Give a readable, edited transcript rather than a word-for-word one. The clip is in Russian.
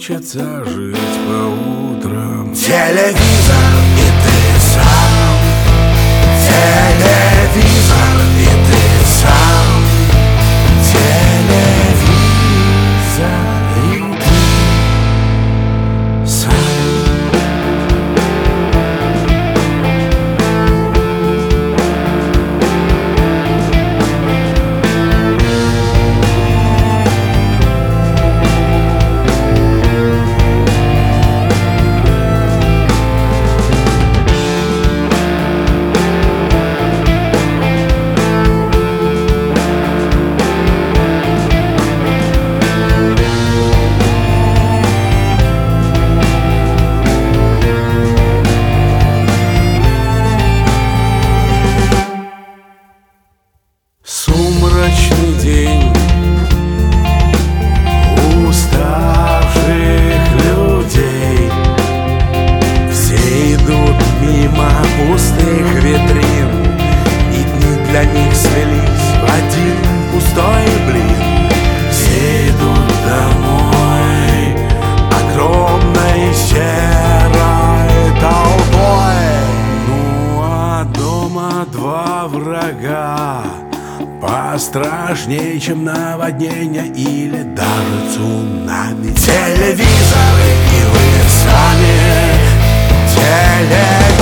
хочется жить по утрам. Телевизор и ты сам, телевизор и ты сам, телевизор и ты сам. Сумрачный день уставших людей, все идут мимо пустых витрин, и дни для них свелись в один пустой блин. Все идут домой огромной серой толпой. Ну а дома два врага, пострашнее, чем наводнение или даже цунами. Телевизоры и вы сами, телевизоры.